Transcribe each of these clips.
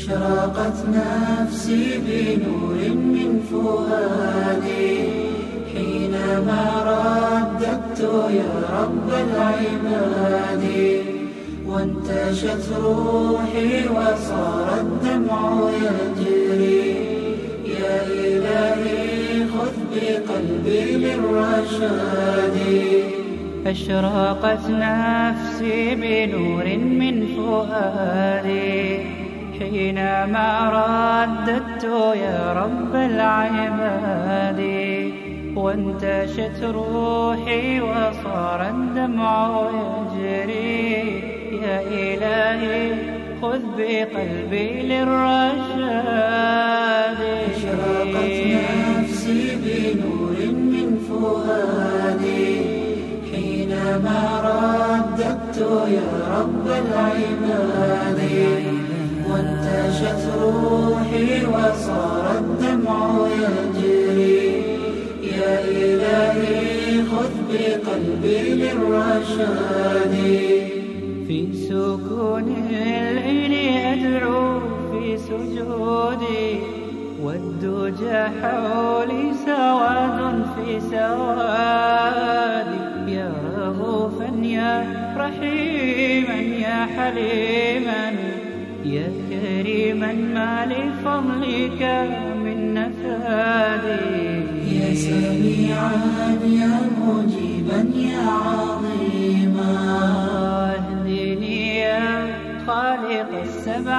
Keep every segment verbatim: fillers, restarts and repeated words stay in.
أشرقت نفسي بنور من فؤادي حينما رددت يا رب العباد، وانتشت روحي وصار الدمع يجري. يا إلهي خذ بقلبي للرشاد. أشرقت نفسي بنور من فؤادي حينما رددت يا رب العباد، وانتشت روحي وصار الدمع يجري. يا إلهي خذ بقلبي للرشاد. أشرقت نفسي بنور من فؤادي حينما رددت يا رب العباد، وانتشت روحي وصار الدمع يجري. يا إلهي خذ بقلبي للرشاد. في سكون الليل أدعو في سجودي، والدجى حولي سواد في سوادي. يا رؤوفا يا رحيما يا حليما يا كريما ما لفضلك من نفادي. يا سميعا يا مجيبا يا عظيما اهدني يا خالق السبع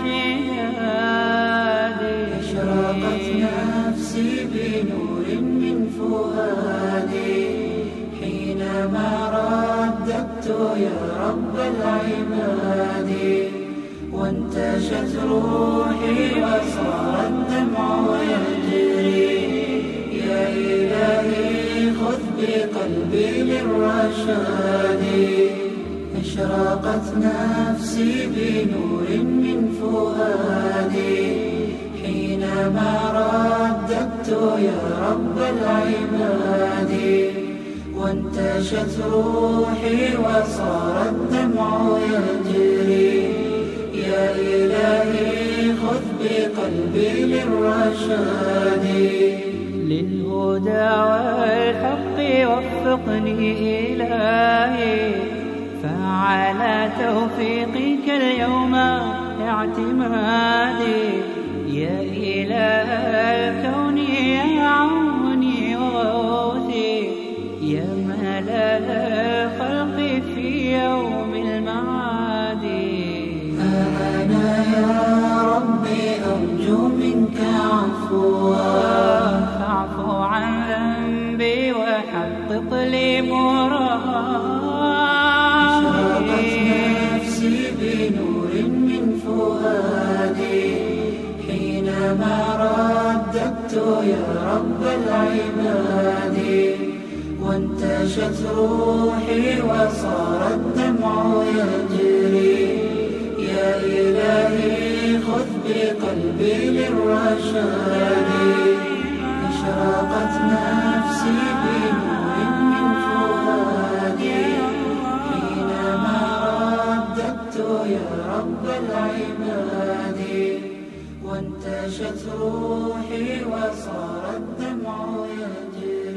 الشداد. أشرقت نفسي بنور من فؤادي حينما رددت يا رب العباد، وانتشت روحي وصار الدمع يجري. يا إلهي خذ بقلبي للرشاد. أشرقت نفسي بنور من فؤادي حينما رددت يا رب العباد، وانتشت روحي وصار الدمع يجري. يا إلهي خذ بقلبي للرشاد. للهدى والحق وفقني إلهي، فعلى توفيقك اليوم اعتمادي. يا إله الكون يا عوني وغوثي، يا ملاذ الخلق في يوم المعاد. أنا يا ربي أرجو منك عفوا، فاعف عن ذنبي وحقق لي مرادي. أشرقت نفسي بنور من فؤادي حينما رددت يا رب العباد، وانتشت روحي وصار الدمع يجري. يا إلهي خذ بقلبي للرشاد. أشرقت نفسي بنور من فؤادي حينما رددت يا رب العباد، وانتشت روحي وصار الدمع يجري.